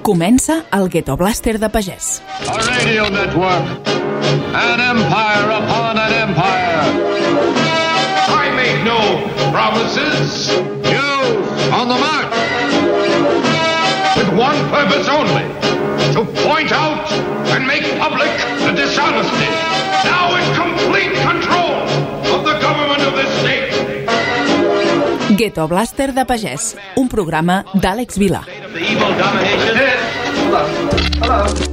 Comença el Ghetto Blaster de Pagès. A radio network. An empire upon an empire. I make no promises. You on the mark. With one purpose only. To point out and make public the dishonesty. Now in complete control of the government of this state. Ghetto Blaster de Pagès, un programa d'Àlex Vilà. Hello.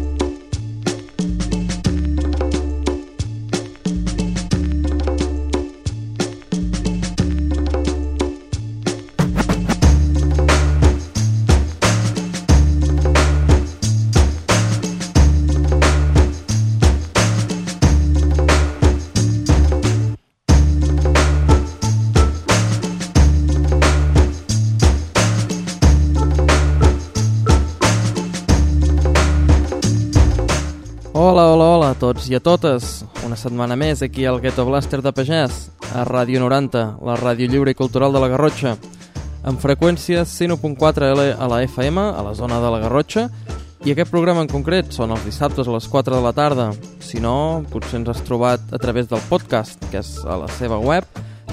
Hola a tots i a totes. Una setmana més aquí al Ghetto Blaster de Pagès, a Ràdio 90, la ràdio lliure i cultural de la Garrotxa, amb freqüència 101.4 a la FM, a la zona de la Garrotxa, i aquest programa en concret són els dissabtes a les 4 de la tarda. Si no, potser ens has trobat a través del podcast, que és a la seva web,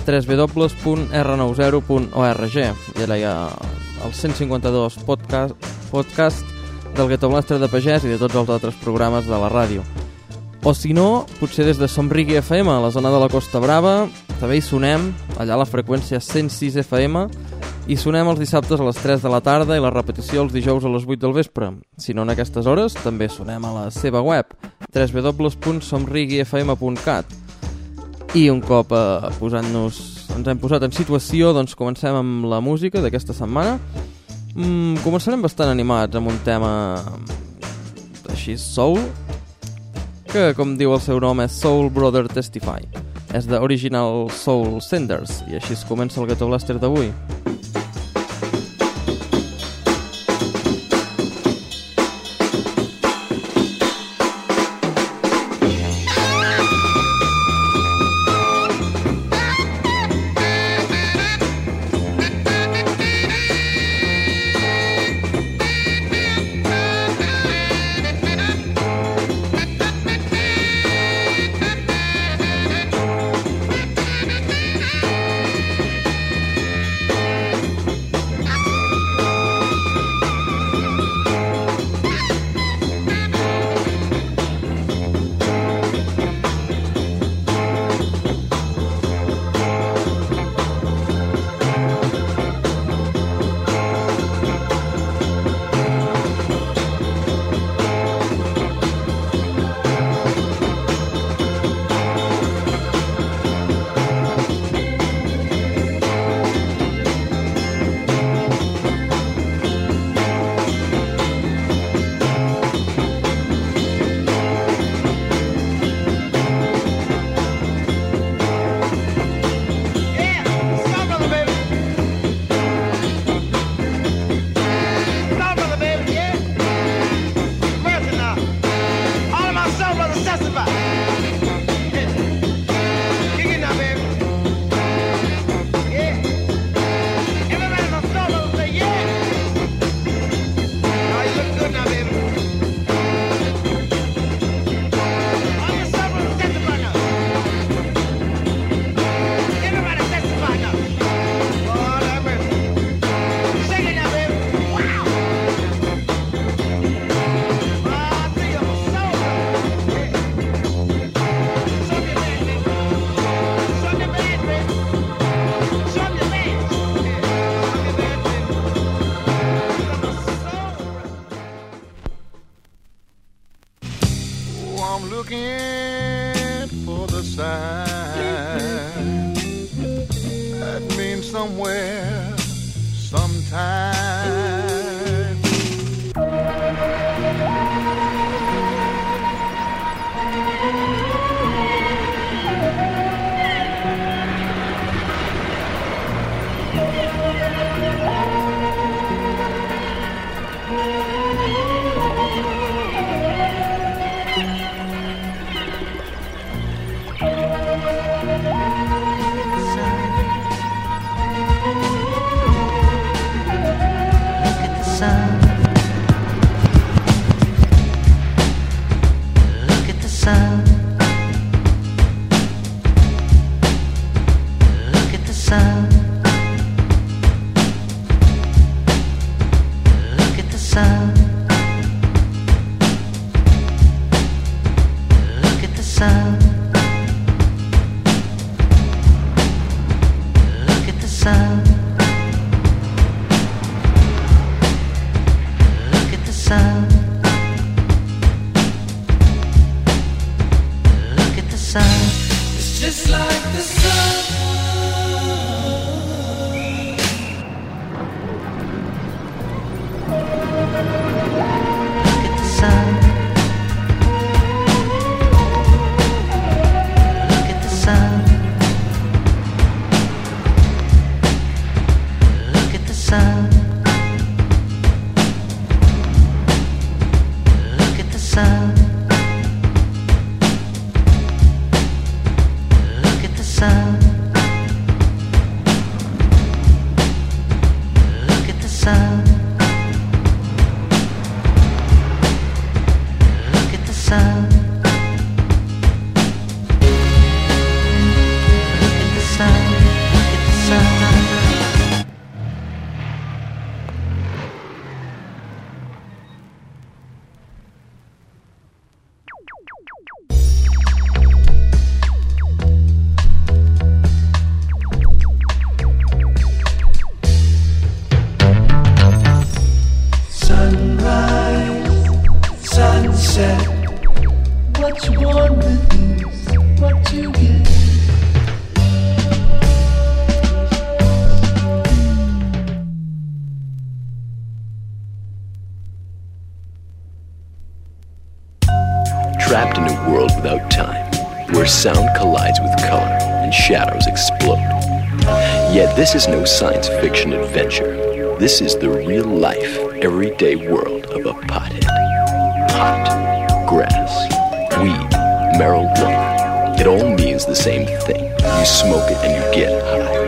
www.r90.org, i allà hi ha el 152 podcast del Ghetto Blaster de Pagès i de tots els altres programes de la ràdio. O si no, potser des de Somrigui FM, a la zona de la Costa Brava, també hi sonem, allà a la freqüència 106 FM, i sonem els dissabtes a les 3 de la tarda i la repetició els dijous a les 8 del vespre. Si no en aquestes hores, també sonem a la seva web, www.somriguifm.cat. I un cop ens hem posat en situació, doncs comencem amb la música d'aquesta setmana. Començarem bastant animats amb un tema així soul, que com diu el seu nom és Soul Brother Testify. És de Original Soul Senders, i així es comença el Ghetto Blaster d'avui. sun. Look at the sun. Look at the sun. Look at the sun. Look at the sun. Look at the sun. Look at the sun. Sunset, what you want with this, what you get. Trapped in a world without time, where sound collides with color and shadows explode. Yet this is no science fiction adventure. This is the real-life, everyday world of a pothead. Pot, grass, weed, marijuana. It all means the same thing. You smoke it and you get high.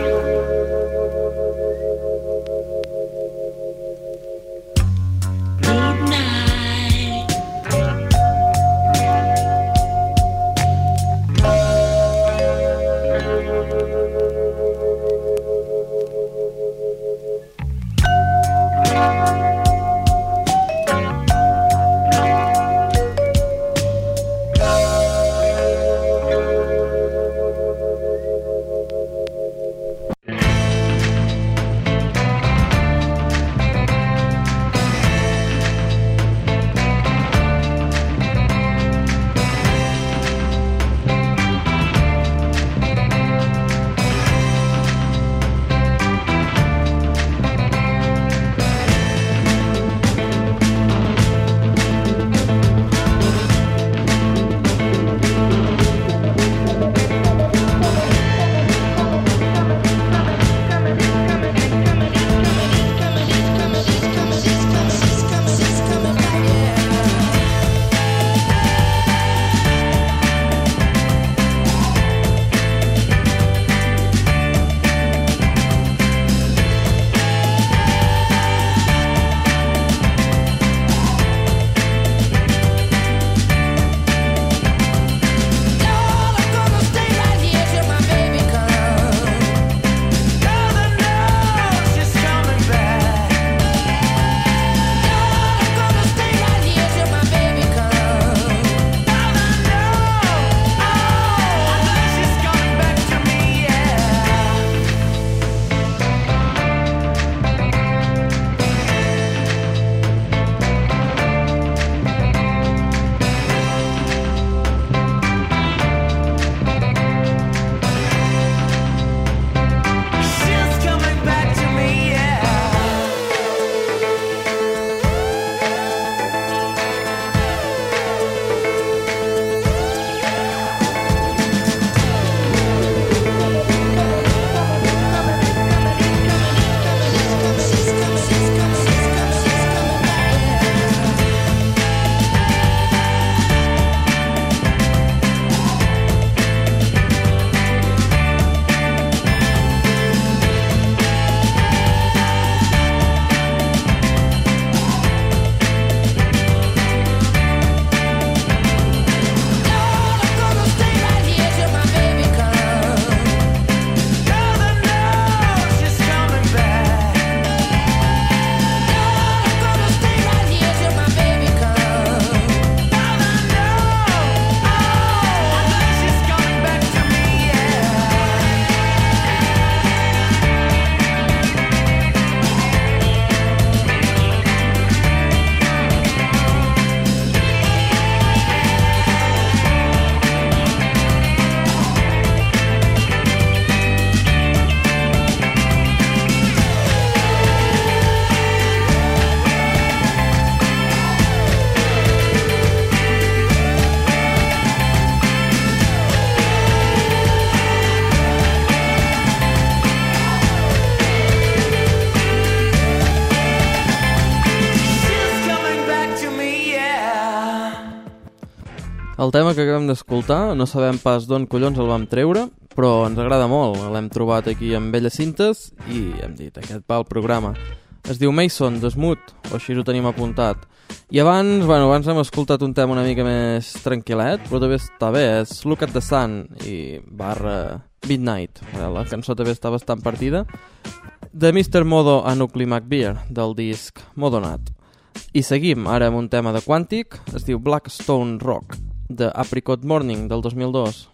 El tema que acabem d'escoltar no sabem pas d'on collons el vam treure, però ens agrada molt. L'hem trobat aquí amb Belles Cintes i hem dit, aquest va al programa. Es diu Mason, de Smooth, o així ho tenim apuntat. I abans hem escoltat un tema una mica més tranquil·let, però també està bé, és Look at the Sun i / Midnight. La cançó també està bastant partida. De Mr. Modo a Nucli McBeer, del disc Modonat. I seguim ara amb un tema de Quantic, es diu Blackstone Rock, de Apricot Morning, del 2002.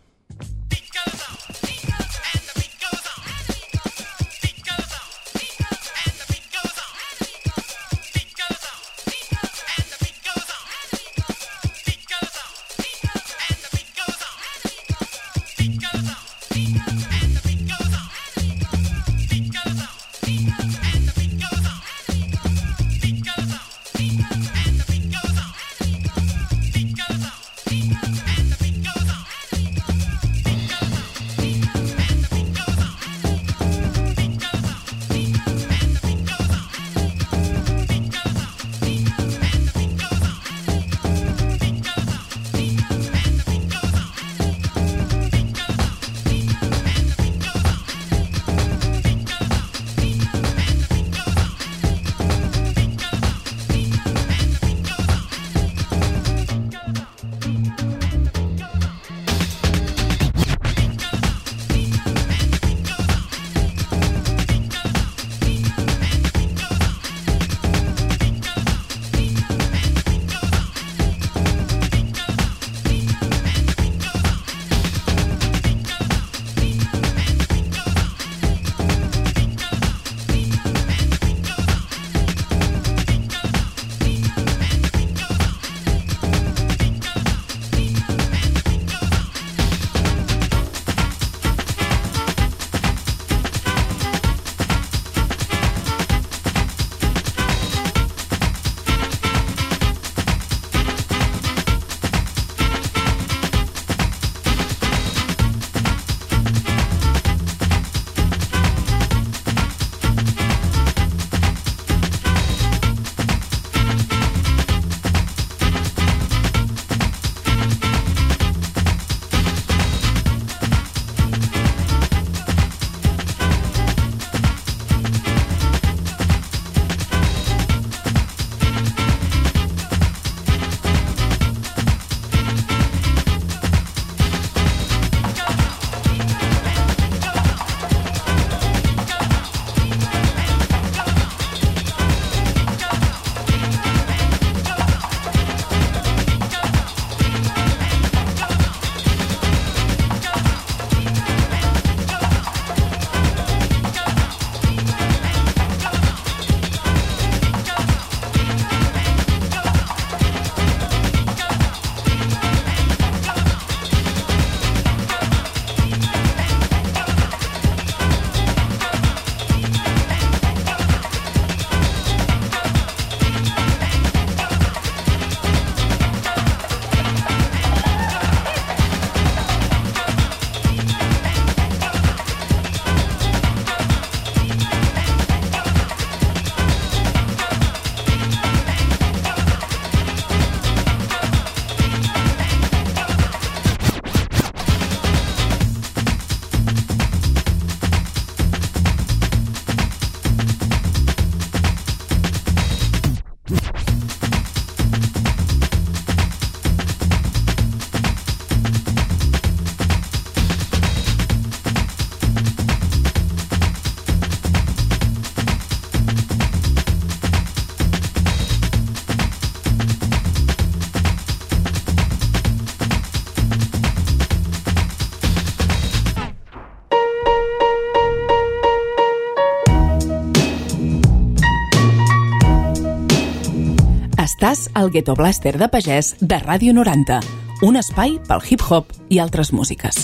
Estàs al Ghetto Blaster de Pagès de Ràdio 90, un espai pel hip-hop i altres músiques.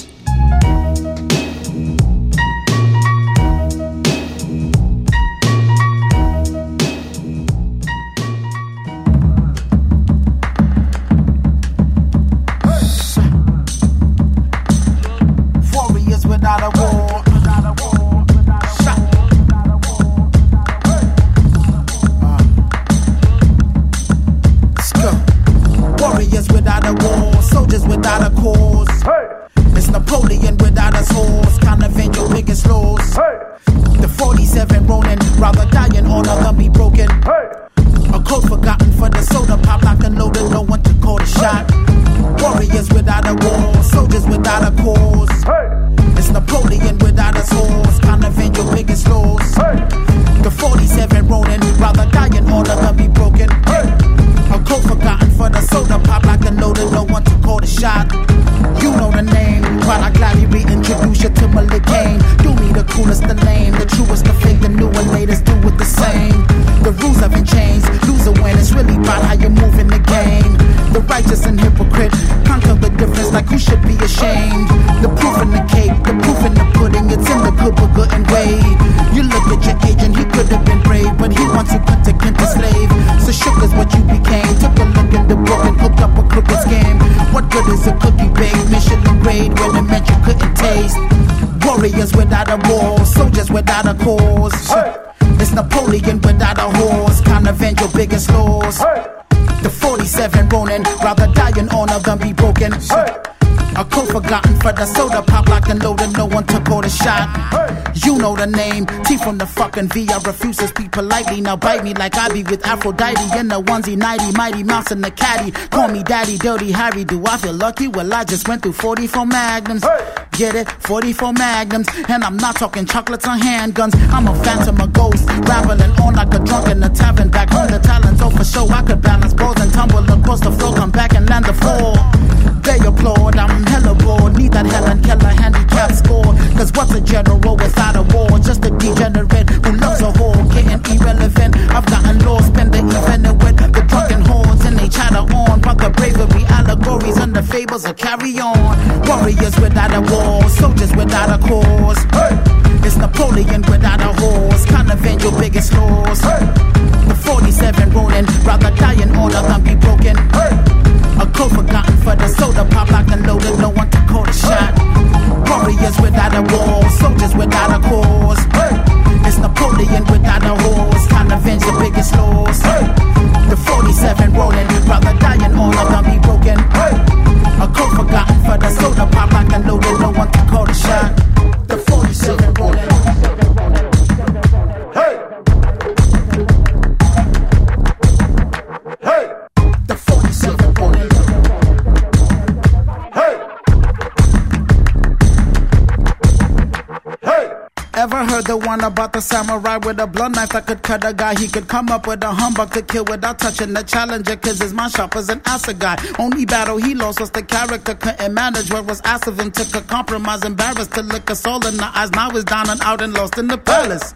Warriors without a war. Warriors without a war, soldiers without a cause. It's Napoleon without a horse. Can't avenge your biggest loss. The 47 Ronin, rather die in honor than be broken. A code forgotten for the soda pop locked and loaded, no one to call the shot. You know the name, T from the fucking V. I refuse to speak politely, now bite me like I be with Aphrodite in the onesie, nighty, mighty mouse in the caddy. Call me daddy, dirty Harry, do I feel lucky? Well, I just went through 44 magnums. Get it? 44 magnums. And I'm not talking chocolates or handguns. I'm a phantom, a ghost, rambling on like a drunk in the tavern. Back home the talents, oh for sure I could balance balls and tumble across the floor, come back and land the floor. They applaud, I'm hella bored. Need that Helen Keller handicap score. Cause what's a general without a war? Just a degenerate who loves a whore. Getting irrelevant, I've gotten lost. Spend the evening with the drunken hordes and they chatter on. But the bravery, allegories and the fables will carry on. Warriors without a war, soldiers without a cause. It's Napoleon without a horse. Can't avenge your biggest loss. The 47 Ronin, rather die in honor than be broken. A code forgotten for the soda pop locked and loaded, no one to call the shot. Warriors without a war, soldiers without a cause. It's Napoleon without a horse. Can't avenge the biggest loss. The 47 Ronin, rather die in honor than be broken. A code forgotten for the soda pop locked and loaded, no one to call the shot. The 47 Ronin. Hey! Hey! The 47 Ronin. Hey! Hey! Ever heard the one about the samurai with a blunt knife that could cut a guy? He could come up with a humbug to kill without touching the challenger, cause his mind sharp as an acid guy. Only battle he lost was the character couldn't manage what was asked of him. Took a compromise, embarrassed to look us all in the eyes. Now he's down and out and lost in the palace.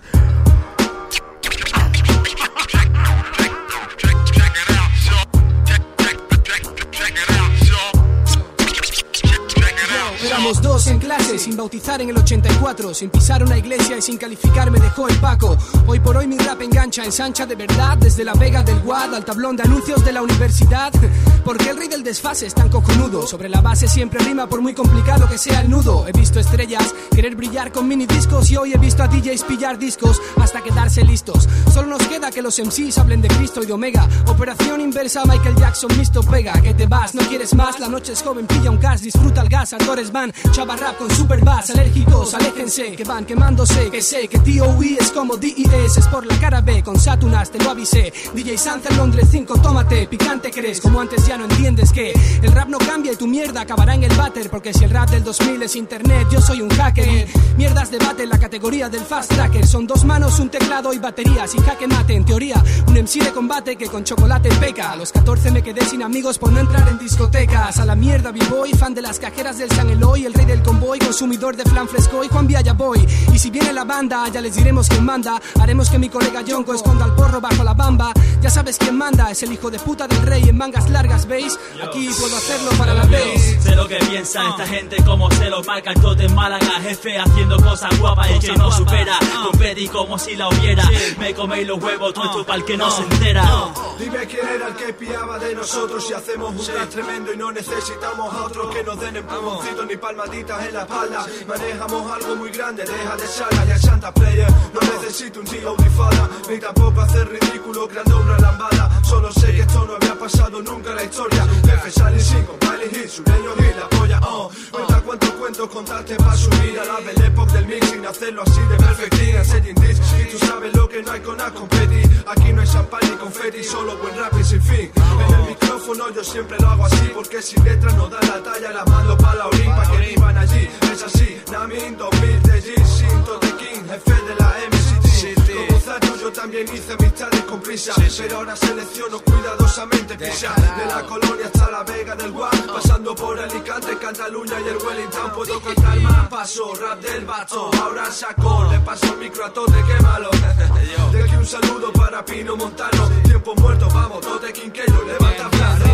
Éramos dos en clase, sin bautizar en el 84, sin pisar una iglesia y sin calificar me dejó el Paco. Hoy por hoy mi rap engancha, ensancha de verdad, desde la Vega del Guad al tablón de anuncios de la universidad. Porque el rey del desfase es tan cojonudo, sobre la base siempre rima por muy complicado que sea el nudo. He visto estrellas querer brillar con mini discos y hoy he visto a DJs pillar discos hasta quedarse listos. Solo nos queda que los MCs hablen de Cristo y de Omega. Operación inversa, Michael Jackson, Misto Pega. Que te vas, no quieres más, la noche es joven, pilla un gas, disfruta el gas, actores van, chava rap con super bass, alérgicos, aléjense, que van quemándose, que sé que TOE es como DES, es por la cara B, con Saturnas te lo avisé, DJ Sanza en Londres 5, tómate, picante crees, como antes ya no entiendes que el rap no cambia y tu mierda acabará en el váter, porque si el rap del 2000 es internet, yo soy un hacker y mierdas debate en la categoría del fast tracker, son dos manos, un teclado y baterías y jaque mate, en teoría, un MC de combate que con chocolate peca, a los 14 me quedé sin amigos por no entrar en discotecas, a la mierda b-boy, fan de las cajeras del San Eloy, el rey del convoy, consumidor de flan fresco y Juan Villa Boy. Y si viene la banda, ya les diremos quién manda. Haremos que mi colega Yonko esconda el porro bajo la bamba. Ya sabes quién manda, es el hijo de puta del rey en mangas largas, ¿veis? Aquí puedo hacerlo para la vez. Sé lo que piensa esta gente, como se lo marca el tote en Málaga, jefe haciendo cosas guapas y que no supera. Competí como si la hubiera. Me coméis los huevos, todo esto pa'l que no se entera. Dime quién era el que piaba de nosotros si hacemos un rap tremendo y no necesitamos a otros que nos den empujoncitos ni palmaditas en la espalda. Manejamos algo muy grande, deja de saga ya Santa Player. No necesito un tío audifada, ni tampoco hacer ridículo creando una lambada. Solo sé que esto no había pasado nunca en la historia. Jefe Sally 5, Miley Hit, sureños y la polla. Cuenta cuántos cuentos contaste para subir a la Belle Époque del mix sin hacerlo así de perfecting and setting this. Y tú sabes lo que no hay con Acompeti. Aquí no hay champán ni confeti, solo buen rap y sin fin. En el micrófono yo siempre lo hago así, porque sin letras no dan la talla, las mando pa' la orín, pa' que vivan allí. Es así, Namin 2000 de G, Sinto de King, jefe de la MCT. Como Zacho yo también hice amistades con prisa, pero ahora selecciono cuidadosamente pisa. De la colonia hasta la Vega del Guad, pasando por Alicante, Cataluña y el Wellington. Puedo contar más paso, rap del bato, ahora saco, le paso el micro a Tote, qué malo. De aquí un saludo para Pino Montano, tiempo muerto, vamos, Tote Quinqueño, levanta plano.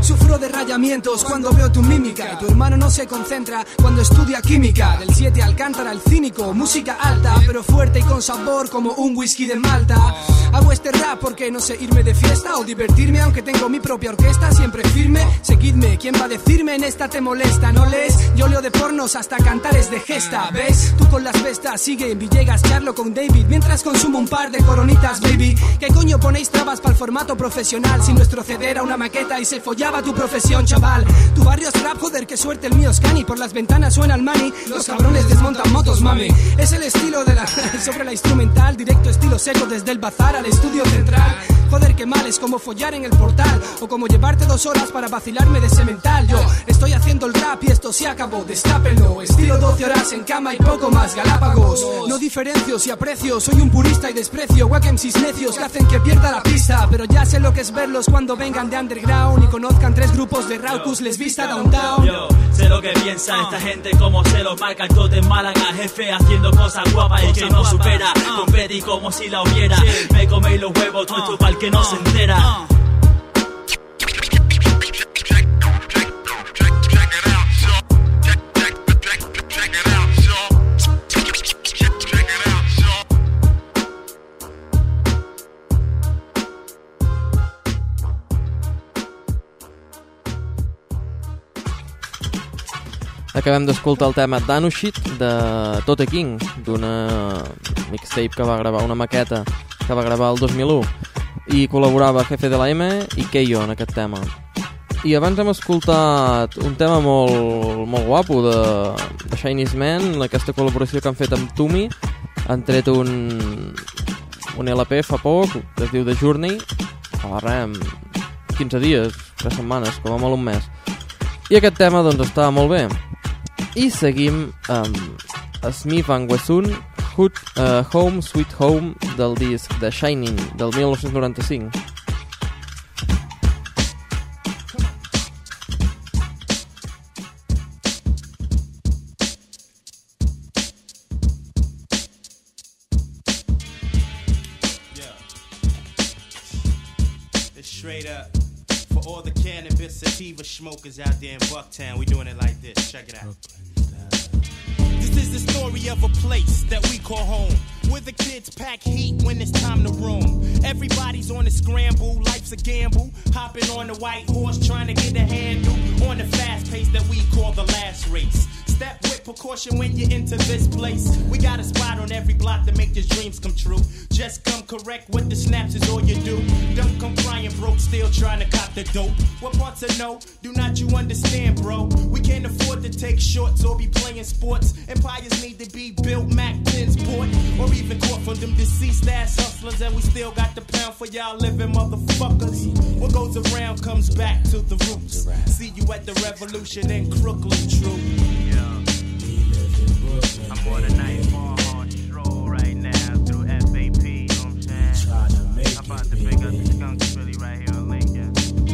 Sufro de rayamientos cuando veo tu mímica. Tu hermano no se concentra cuando estudia química. Del 7 Alcántara, el cínico, música alta, pero fuerte y con sabor como un whisky de Malta. Hago este rap porque no sé irme de fiesta o divertirme, aunque tengo mi propia orquesta siempre firme. Seguidme, ¿quién va a decirme en esta te molesta? ¿No lees? Yo leo de pornos hasta cantares de gesta, ¿ves? Tú con las bestas, sigue en Villegas, charlo con David, mientras consumo un par de coronitas, baby. ¿Qué coño ponéis trabas para el formato profesional? Si nuestro CD era una maqueta y se follaba tu profesión, chaval. Tu barrio es rap, joder, qué suerte el mío es cani. Por las ventanas suena el money, los cabrones desmontan motos, mami. Es el estilo de la... sobre la instrumental, directo estilo seco desde el bazar al estudio central. Joder, qué mal, es como follar en el portal o como llevarte 2 horas para vacilarme de semental. Yo estoy haciendo el rap y esto se acabó, destápenlo. Estilo 12 horas en cama y poco más, Galápagos. No diferencio si aprecio, soy un purista y desprecio wack MCs necios que hacen que pierda la pista. Pero ya sé lo que es verlos cuando vengan de underground y conozcan 3 grupos de Raucus, les vista downtown. Yo sé lo que piensa esta gente, como se lo marca el tote en Málaga, jefe haciendo cosas guapas y que no supera. Confeti como si la hubiera, me coméis los huevos, todo esto pa'l que no se entera. Acabem d'escoltar el tema Danushit de Tote King, d'una mixtape que va gravar, una maqueta que va gravar el 2001, i col·laborava Jefe de la M i Keio en aquest tema. I abans hem escoltat un tema molt guapo de Chinese Man, aquesta col·laboració que han fet amb Tumi. Han tret un LP fa poc, que es diu The Journey, fa 15 dies, 3 setmanes, com a molt un mes. I aquest tema doncs està molt bé. I seguim amb Smith & Wesson, Home Sweet Home, del disc The Shining del 1995. Straight up. For all the cannabis sativa smokers out there in Bucktown, we doing it like this. Check it out. This is the story of a place that we call home, where the kids pack heat when it's time to roam. Everybody's on a scramble, life's a gamble. Hopping on the white horse, trying to get a handle on the fast pace that we call the last race. Step with precaution when you enter this place. We got a spot on every block to make your dreams come true. Just come correct with the snaps is all you do. Don't come crying broke, still trying to cop the dope. What parts of no do not you understand, bro? We can't afford to take shorts or be playing sports. Empires need to be built, Mac 10s bought, or even caught from them deceased ass hustlers. And we still got the pound for y'all living motherfuckers. What goes around comes back to the roots. See you at the revolution in Crooklyn, true. I'm on a nightfall hard stroll right now through FAP, you know what I'm saying? I'm about to pick up the skunk Philly right here on Lincoln.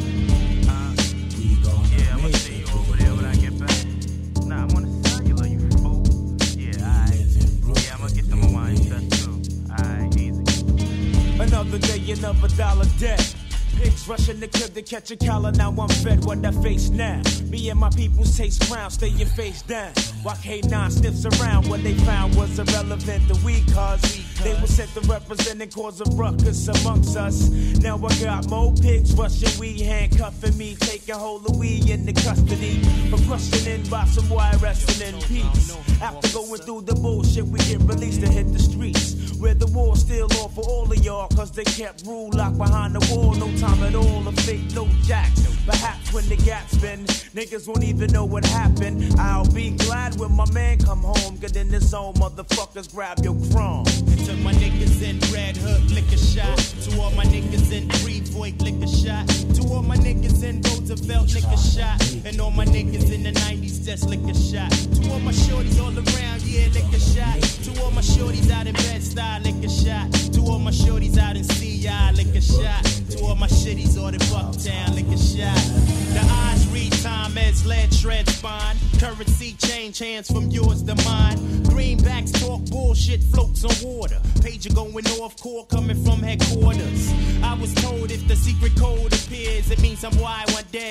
Yeah, I'm gonna see you over there when I get back. Nah, I'm on the cellular, you fool. Yeah, alright. Yeah, I'm gonna get some Hawaiian stuff too. Alright, easy. Another day, another dollar debt. Pigs rushing the crib to catch a collar. Now I'm fed what I face now. Me and my peoples taste crown, staying face down. While K9 sniffs around, what they found was irrelevant to we cause they were sent to represent and cause a ruckus amongst us. Now I got more pigs rushing, we handcuffing me, taking hold of we into custody. For questioning by some wire wrestling in peace. After going through the bullshit, we get released to hit the streets. Where the war's still on for all of y'all, cause they kept rule locked behind the wall. No time at all, a fake no jacks. Perhaps when the gap's been, niggas won't even know what happened. I'll be glad when my man come home, get in his zone, motherfuckers grab your chrome. And to my niggas in Red Hook, lick a shot. To all my niggas in Frevoy, lick a shot. To all my niggas in Roosevelt, lick a shot. And all my niggas in the 90s, just lick a shot. To all my shorties all around, yeah, lick a shot. To all my shorties out in Bed-Stuy, lick a shot. To all my shorties out in CI, lick a shot. To all my shitties all in Bucktown, lick a shot. The eyes read time as lead shred spine. Currency change hands from yours to mine. Greenbacks talk bullshit, floats on water. Pager going off core coming from headquarters. I was told if the secret code appears, it means some boy I want dead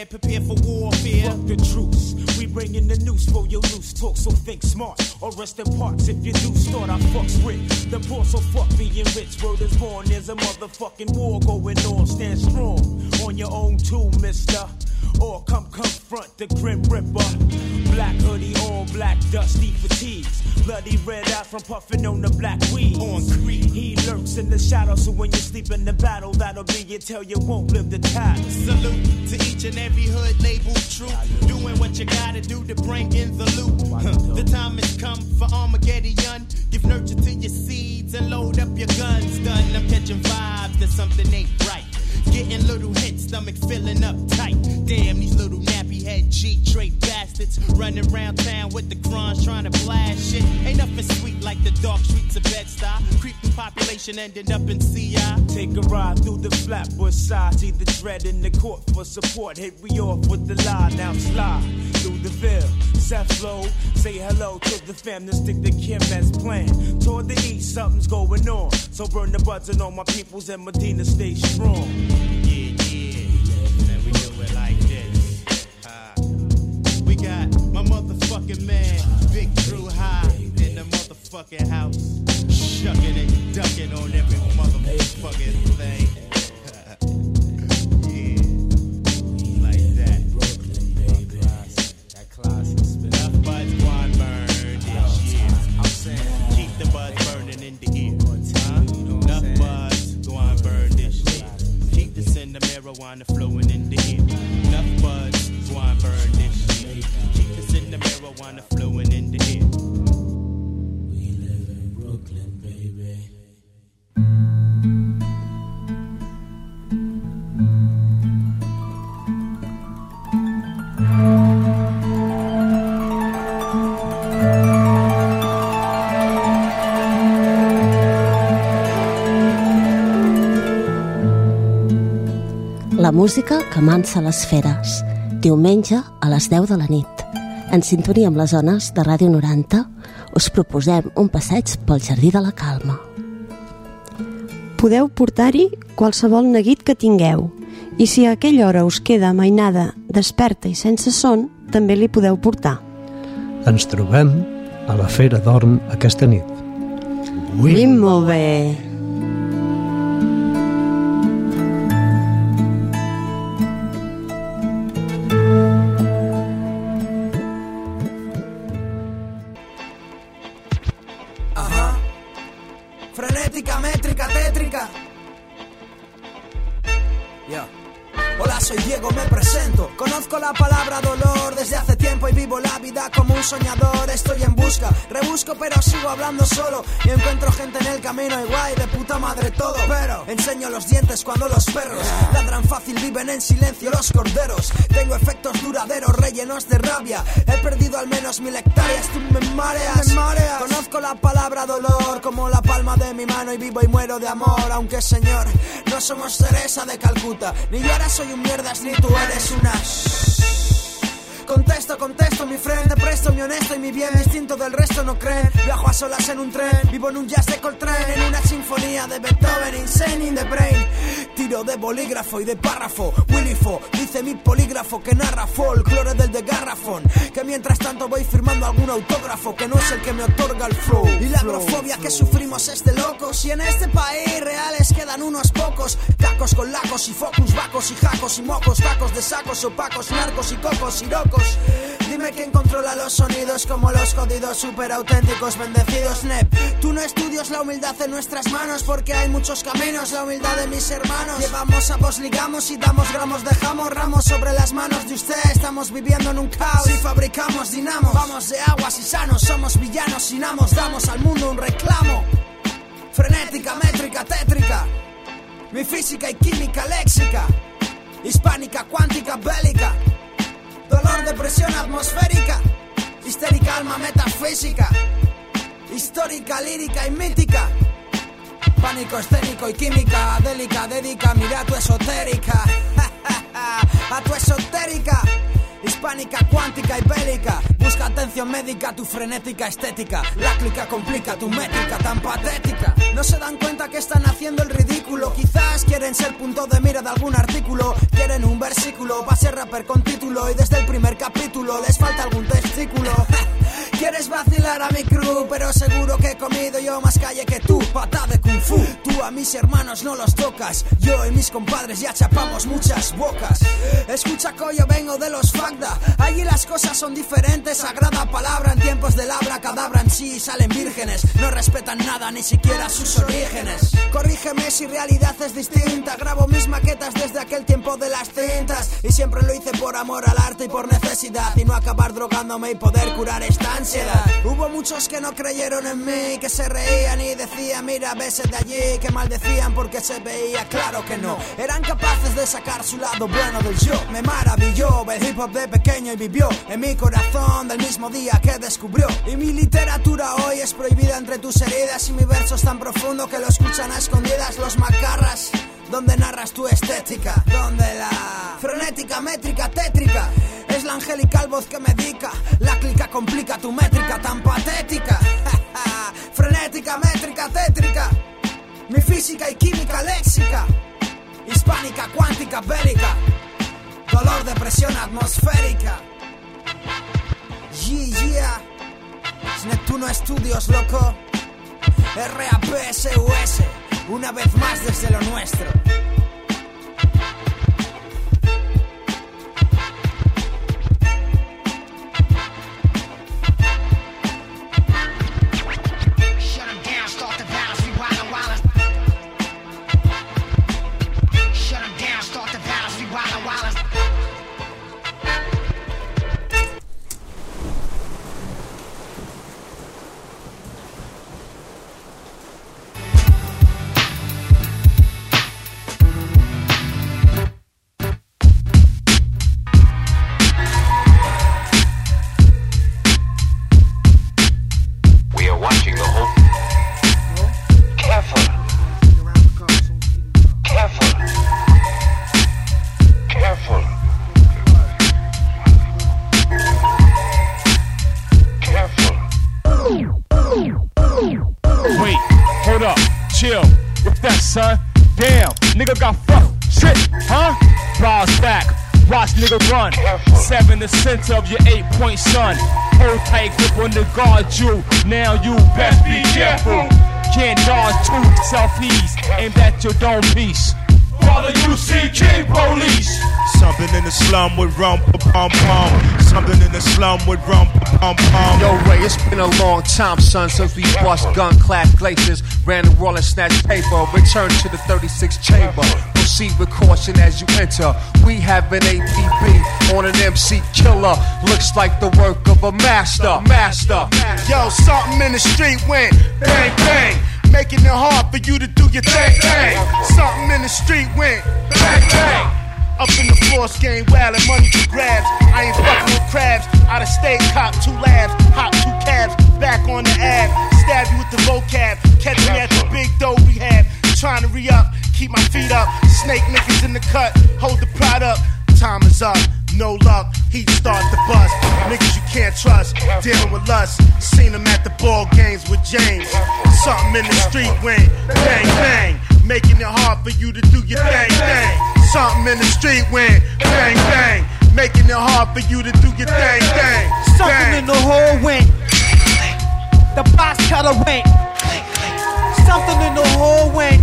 prepared for warfare. Fuck the truce, we bringing the noose for your loose talk, so think smart or rest in parts. If you do start, I fucks with the poor, so fuck being rich. Word is born, there's a motherfucking war going on. Stand strong on your own too, mister. Or come confront the Grim Ripper. Black hoodie on, black dusty fatigues. Bloody red out from puffing on the black weed. On Creek, he lurks in the shadows, so when you sleep in the battle, that'll be your tell you won't live the tide. Salute to each and every hood labeled true. Doing what you gotta do to bring in the loot. The time has come for Armageddon. Give nurture to your seeds and load up your guns. Done, I'm catching vibes that something ain't right. Getting little hits, stomach filling up tight. Damn, these little nappy head G-trait bastards running around town with the crons trying to blast shit. Ain't nothing sweet like the dark streets of Bed-Stuy. Creeping population ending up in CI. Take a ride through the Flatbush side. See the dread in the court for support. Hit we off with the lie, now slide through the Ville. Seth Flow, say hello to the fam, then stick to Kim as planned. Toward the east, something's going on. So burn the buzzing on my peoples and Medina stay strong. And we do it like this. We got my motherfucking man, Big Drew High, in the motherfucking house. Shucking and ducking on every motherfucking thing. Yeah, like that. That classic spit. Enough buds go on burn this year. I'm saying, keep the buds burning in the ear. Enough buds go on burn this year. Keep the cinder marijuana flowing in the air. Enough buds go on burn this year. Keep the cinder marijuana flowing in the air. We live in Brooklyn, baby. La música que amansa les feres. Diumenge a les 10 de la nit. En sintonia amb les zones de Ràdio 90, us proposem un passeig pel Jardí de la Calma. Podeu portar-hi qualsevol neguit que tingueu, i si a aquella hora us queda mainada, desperta i sense son, també li podeu portar. Ens trobem a la Fera d'Orn aquesta nit. Ui, molt bé! Frenética, métrica, tétrica. Hola, soy Diego, me presento. Conozco la palabra dolor desde hace tiempo y vivo la vida como un soñador. Estoy en busca, rebusco pero sigo hablando solo. Y encuentro gente en el camino y guay, de puta madre todo. Pero enseño los dientes cuando los perros ladran fácil, viven en silencio los corderos. Tengo efectos duraderos, rellenos de rabia. He perdido al menos 1000 hectáreas, tú me mareas. Conozco la palabra dolor como la palma de mi mano y vivo y muero de amor. Aunque señor, no somos Teresa de Calcuta, ni yo ahora soy un mierdas ni tú eres una. Contesto, mi friend, te presto mi honesto y mi bien, distinto del resto no creen. Viajo a solas en un tren, vivo en un jazz de Coltrane, en una sinfonía de Beethoven, insane in the brain. Tiro de bolígrafo y de párrafo, Willy Fo, dice mi polígrafo que narra folclore del de Garrafón, que mientras tanto voy firmando algún autógrafo que no es el que me otorga el flow. Y la agrofobia que sufrimos es de locos, y en este país reales quedan unos pocos. Cacos con lacos y focus, vacos y jacos y mocos, tacos de sacos opacos, narcos y cocos y locos. Dime quién controla los sonidos como los jodidos super auténticos bendecidos Nep. Tú no estudias la humildad en nuestras manos porque hay muchos caminos, la humildad de mis hermanos. Llevamos sapos, ligamos y damos gramos, dejamos ramos sobre las manos de usted. Estamos viviendo en un caos y fabricamos dinamos. Vamos de aguas y sanos, somos villanos sin amos, damos al mundo un reclamo. Frenética, métrica, tétrica, mi física y química léxica, hispánica, cuántica, bélica. Dolor, depresión atmosférica, histérica, alma metafísica, histórica, lírica y mítica. Pánico escénico y química, adélica, dedica, mira a tu esotérica, a tu esotérica. Hispánica, cuántica y bélica, Busca atención médica, tu frenética estética. La clica complica tu métrica tan patética. No se dan cuenta que están haciendo el ridículo. Quizás quieren ser punto de mira de algún artículo. Quieren un versículo para ser rapper con título. Y desde el primer capítulo les falta algún testículo. Quieres vacilar a mi crew, pero seguro que he comido yo más calle que tú. Pata de kung fu. Tú a mis hermanos no los tocas. Yo y mis compadres ya chapamos muchas bocas. Escucha, coño, vengo de los Fagda. Allí las cosas son diferentes. Sagrada palabra en tiempos del abracadabra. En sí salen vírgenes. No respetan nada, ni siquiera sus orígenes. Corrígeme si realidad es distinta. Grabo mis maquetas desde aquel tiempo de las cintas. Y siempre lo hice por amor al arte y por necesidad. Y no acabar drogándome y poder curar esta ansiedad. Hubo muchos que no creyeron en mí, que se reían y decían, mira, vese de allí. Que maldecían porque se veía, claro que no. Eran capaces de sacar su lado bueno del yo. Me maravilló el hip hop de pequeño y vivió en mi corazón del mismo día que descubrió. Y mi literatura hoy es prohibida entre tus heridas. Y mi verso es tan profundo que lo escuchan a escondidas los macarras. Donde narras tu estética, donde la frenética, métrica, tétrica es la angelical voz que me dedica. La clica complica tu métrica tan patética. Frenética, métrica, tétrica. Mi física y química léxica. Hispánica, cuántica, bélica. Dolor, depresión atmosférica. Yeah. Es Neptuno Estudios, loco. RAPSUS. Una vez más desde lo nuestro. Son, damn, nigga got fucked, shit, huh? Bars back, watch nigga run. 7 the center of your 8-point son. Hold tight grip on the guard you. Now you best be careful. Can't dodge two selfies aimed at your dome piece. Father, you see King Police. Something in the slum with rum pum pum. Something in the slum with rum pum pum. Yo, Ray, it's been a long time, son, since we bust gun-clad glaciers, ran the wall and snatched paper. Return to the 36 chamber. Proceed with caution as you enter. We have an APB on an MC killer. Looks like the work of a master. Yo, something in the street went bang bang, making it hard for you to do your thing. Something in the street went bang bang. Up in the floors game, wild and money for grabs. I ain't fucking with crabs. Out of state, cop 2 labs, hop 2 cabs, back on the ab. Stab you with the vocab, catch me at the big dough rehab. Trying to re-up, keep my feet up. Snake niggas in the cut, hold the pride up. Time is up, no luck, heat start the bus. Niggas you can't trust, dealing with lust. Seen them at the ball games with James. Something in the street went bang bang, making it hard for you to do your thing. Something in the street went bang bang, making it hard for you to do your thing. Something in the hole went, the box cutter went. Something in the hole went,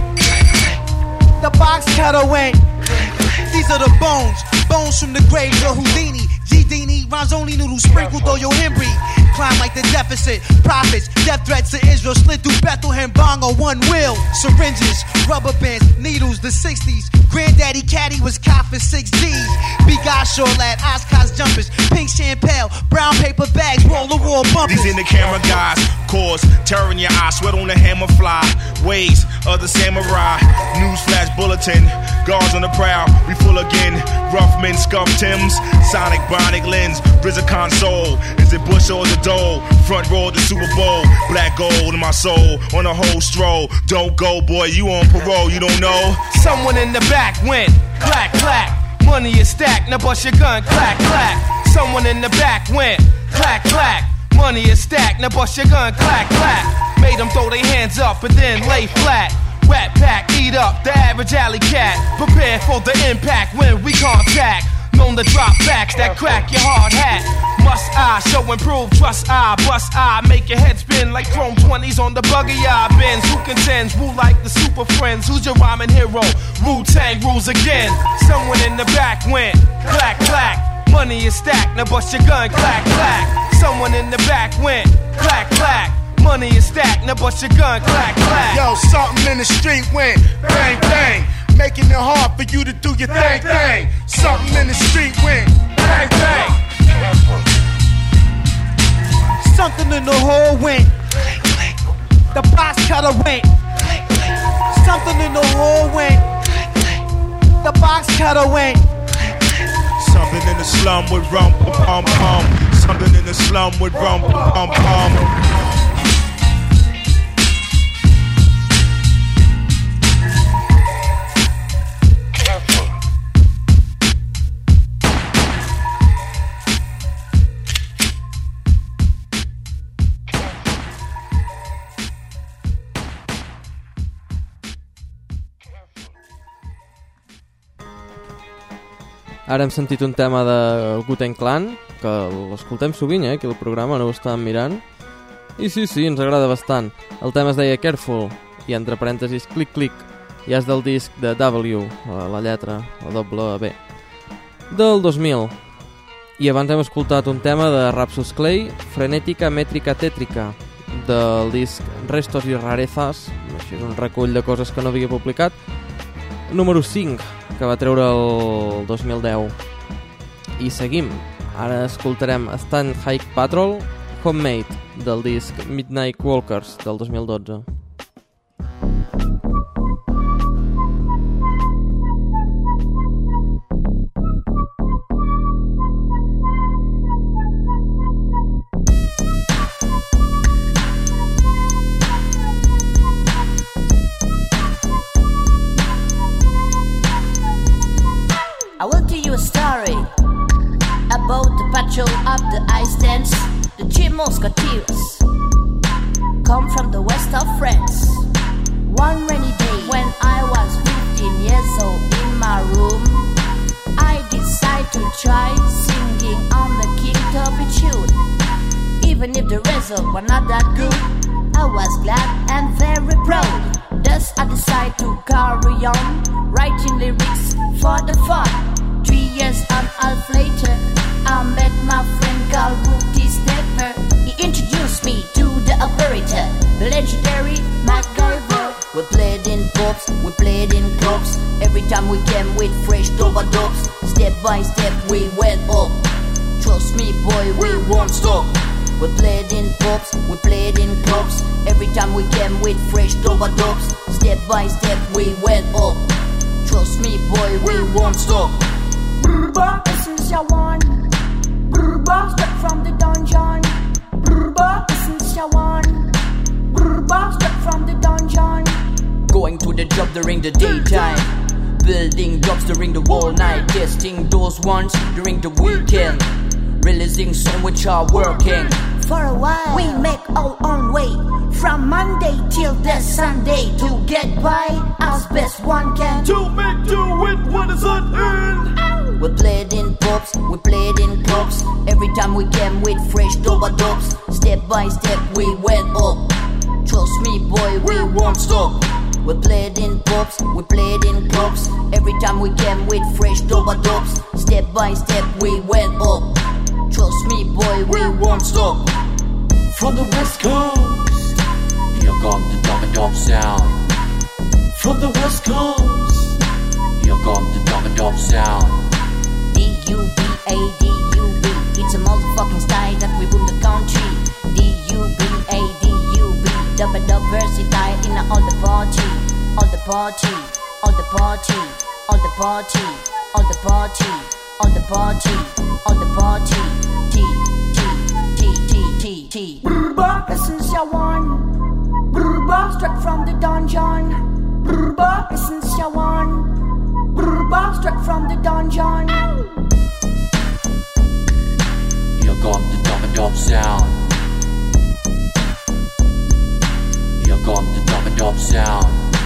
the box cutter went. These are the bones from the grave of Houdini. G-Dini, rhymes only noodles sprinkled through your Henry. Climb like the deficit, profits, death threats to Israel. Slid through Bethlehem, bong on one wheel. Syringes, rubber bands, needles, the 60s. Granddaddy Caddy was cop for 6 G's. Bigasho lad, Oscars jumpers, pink champagne, brown paper bags, roll-the-wall bumpers. These in the camera guys, cause terror in your eye, sweat on the hammer fly. Ways of the samurai, newsflash bulletin, guards on the prowl. We full again, rough men, scuffed Timbs, Sonic, Bionic lens, RZA console. Is it Bush or the Dole? Front row of the Super Bowl, black gold in my soul, on a whole stroll. Don't go, boy, you on parole, you don't know. Someone in the back went clack clack. Money is stacked, now bust your gun, clack clack. Someone in the back went clack, clack. Money is stacked, now bust your gun, clack, clack. Made them throw their hands up and then lay flat. Rat pack, eat up the average alley cat. Prepare for the impact when we contact. Known to drop facts that crack your hard hat. Must I show improve, trust I, bust I. Make your head spin like chrome 20s on the buggy I bends. Who contends, woo like the super friends. Who's your rhyming hero? Wu-Tang rules again. Someone in the back went clack, clack. Money is stacked, now bust your gun, clack, clack. Someone in the back went clack, clack. Money is stacked, now bust your gun, clack, clack. Yo, something in the street went bang, bang. Making it hard for you to do your thing, thing. Something in the street went bang, bang. Something in the hole went click, click. The box cutter went click, click. Something in the hole went click, click. The box cutter went click, click. Something in the slum with rum, pum, pum. Something in the slum with rum, pum, pum. Ara hem sentit un tema de Wu-Tang Clan, que l'escoltem sovint, aquí al programa, no ho estàvem mirant. I sí, ens agrada bastant. El tema es deia Careful, i entre parèntesis, clic, clic. Ja és del disc de W, la lletra, la doble B, del 2000. I abans hem escoltat un tema de Rapsus Clay, Frenética Métrica Tètrica, del disc Restos y Rarezas, així és un recull de coses que no havia publicat, número 5, que va treure el 2010. I seguim. Ara escoltarem Stand Hike Patrol, Homemade, del disc Midnight Walkers, del 2012. I will tell you a story about the patrol of the ice dance. The three musketeers come from the west of France. One rainy day when I was 15 years old in my room, I decided to try singing on the King Tubby tune. Even if the result were not that good, I was glad and very proud. Thus I decided to carry on writing lyrics for the fun. 3 years and a half later, I met my friend called Rookie Stepper. He introduced me to the operator, the legendary MacGyver. We played in pubs, we played in clubs. Every time we came with fresh overdubs. Step by step we went up. Trust me boy, we won't stop. We played in pubs, we played in clubs. Every time we came with fresh overdubs. Step by step we went up. Trust me boy, we won't stop. Brrrba, essence ya want. Brrrba, straight from the dungeon. Brrrba, essence ya want. Brrrba, straight from the dungeon. Going to the job during the daytime, building jobs during the whole night, testing those ones during the weekend, releasing some which are working. For a while, we make our own way, from Monday till the Sunday, to get by as best one can. To make do with what is unearned. We played in pubs, we played in clubs. Every time we came with fresh overdubs. Step by step we went up. Trust me boy, we won't stop. We played in pubs, we played in clubs. Every time we came with fresh overdubs. Step by step we went up. Trust me boy, we won't stop. From the West Coast, here comes the dum-a-dum sound. From the West Coast, here comes the dum-a-dum sound. D-U-B-A-D-U-B, it's a motherfucking style that we boom the country. D-U-B-A-D-U-B, dub-a-dub versatile in all the party. All the party, all the party, all the party, all the party, all the party, all the party. T. Brrrba, essence ya want. Brrrba, straight from the dungeon. Brrrba, essence ya want. Brrrba, straight from the dungeon. Here comes the dum sound. Here come the dum sound.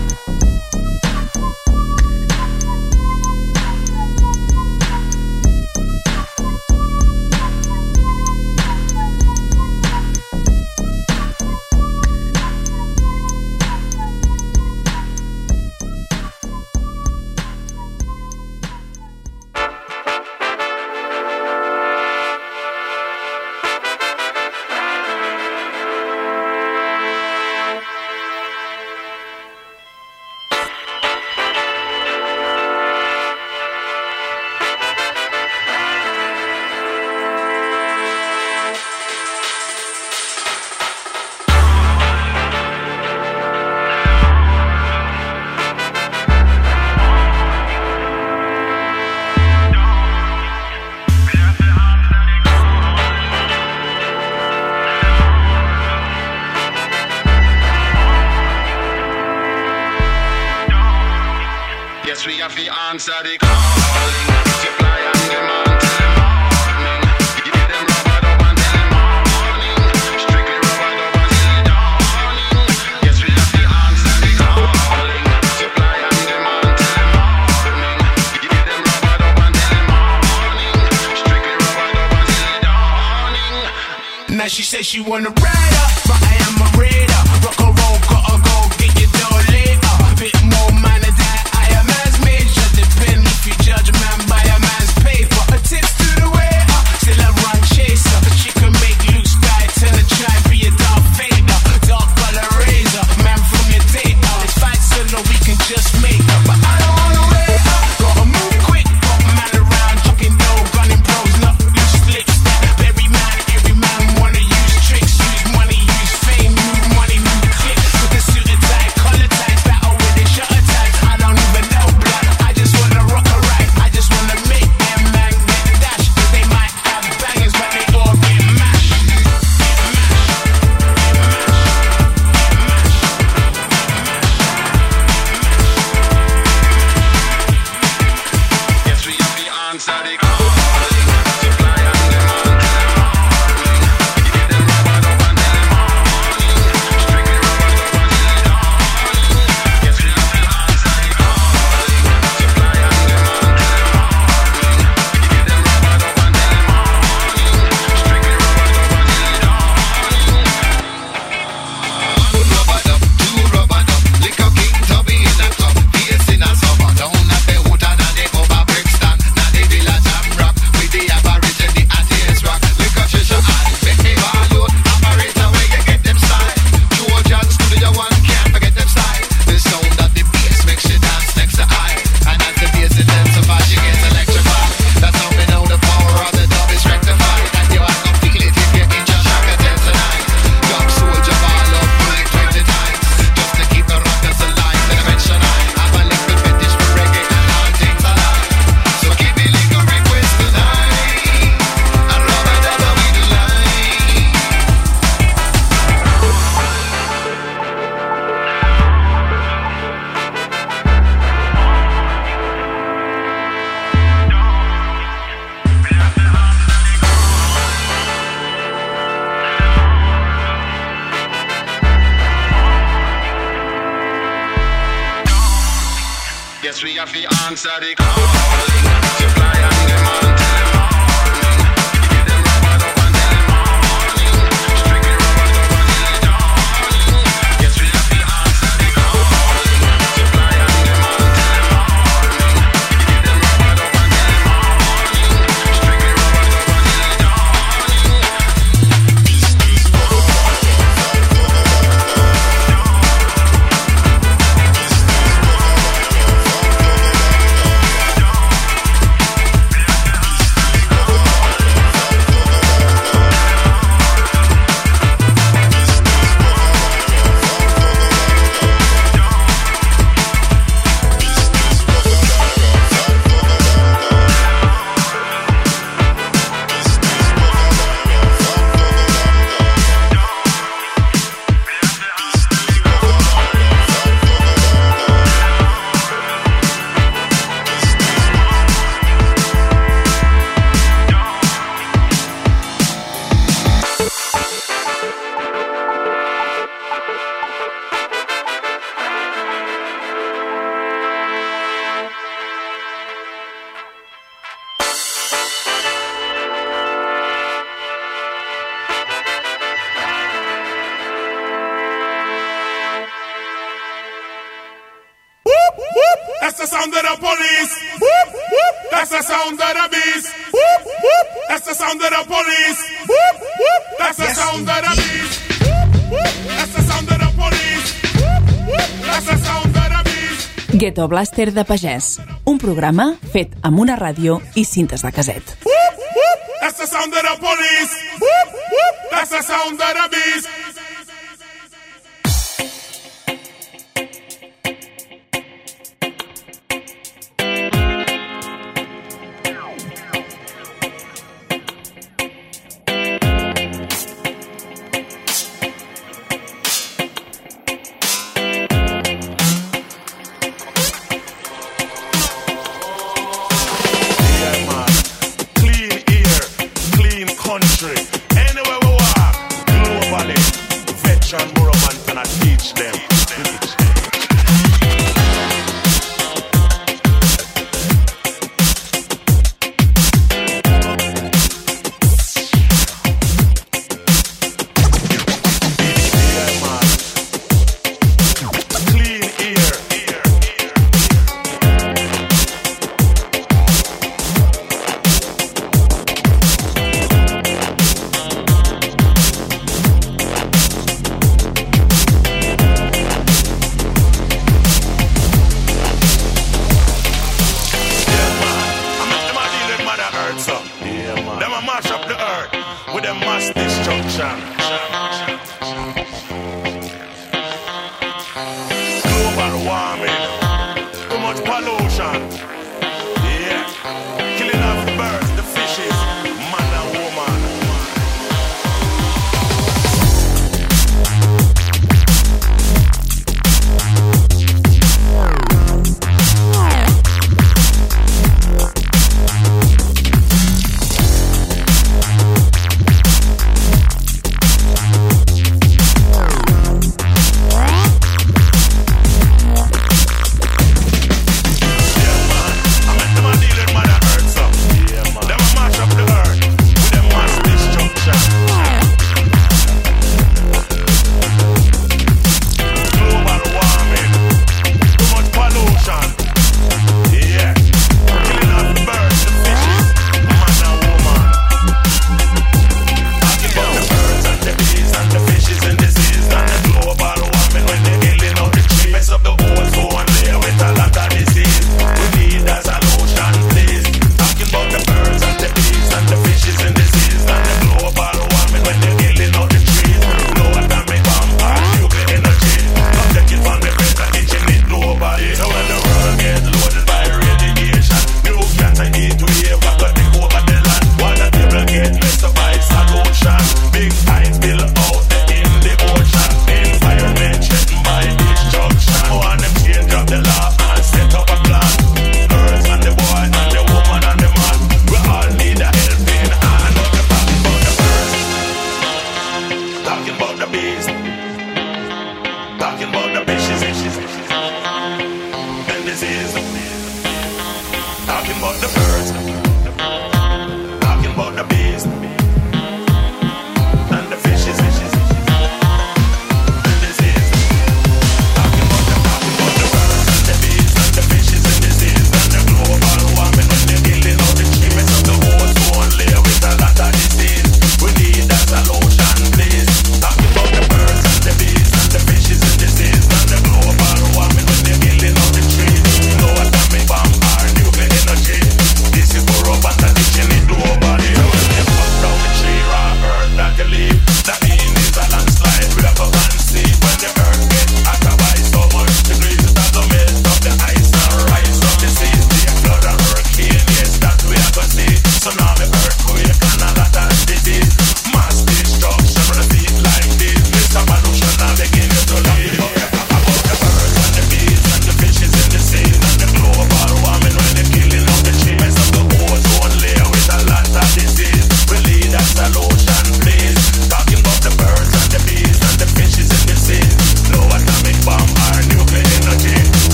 Answer the calling, supply and demand till the morning. You get them rubbered up until the morning. Strictly rubbered up until the dawning. Yes, we have to answer the calling, supply and demand till the morning. You get them rubbered up until the morning. Strictly rubbered up until the dawning. Now she says she wanna ride up, but I am a raider. Rock and roll, gotta go get your dough later. Bit more man than that, I am as major. Depend if you judge a man by a man's paper. A tips to the waiter, still a run chaser. She can make loose guy turn and try and be a Darth Vader. Dark color razor, man from your data. It's fight so no we can just make up. But I don't wanna wait up, gotta move quick. Pop man around, chucking dough, gunning pros, not loose lips. Every man wanna use tricks, use money, use fame, move money, move click. With the suit and tie, collar ties, battle with the shutter ties. I don't even know blood, I just wanna rock a ride. I just wanna make them man get dash. They might have bangers, but they all get mashed. Yes, we have to answer the calling, supply and demand till the morning. You get them rubbered up until the morning. Strictly rubbered up until the dawning. Yes, we have to answer the calling, supply and demand till the morning. You get them rubbered up until the morning. Strictly rubbered up until the dawning. One rubbered up, two rubbered up. Liquor king tubby in a club, face in a summer. Down at the Houghton and the over Brixton. Now the Villa Jam rock with the Aborigine and the rock. Liquor treasure and make me value. Operator where you get them style. Trojan Studio One can't forget them style. The sound of the bass makes you dance next to eye. And as the bass intensifies, you get electrified. That's how we know the power of the dub is rectified. And you are gonna feel it if you're in your shock attend tonight. Dub soldier ball up like 20 times. Just to keep the rockers alive. Dimension I have a little fetish for reggae and all things alive. So give me little request tonight. And rubber dubber we do like. Yes, we have to answer the calling, supply and demand till the morning. You get them rubbered up until the morning. Strictly rubbered up until the dawning. Yes, we have to answer the calling, supply and demand till the morning. You get them rubbered up until the morning. Strictly rubbered up until the dawning. That's the sound of the beast. Whoop, whoop. That's the sound of the police. Whoop, whoop. That's the sound of the beast. Whoop, whoop. That's the sound of the police. Whoop, whoop. That's the sound of the beast. Ghetto Blaster de Pagès, un programa fet amb una ràdio i cintes de caset. Whoop, whoop. That's the sound of the police. Whoop, whoop. That's the sound of the beast. Anywhere we walk, globally, veteran Burroman can I teach them.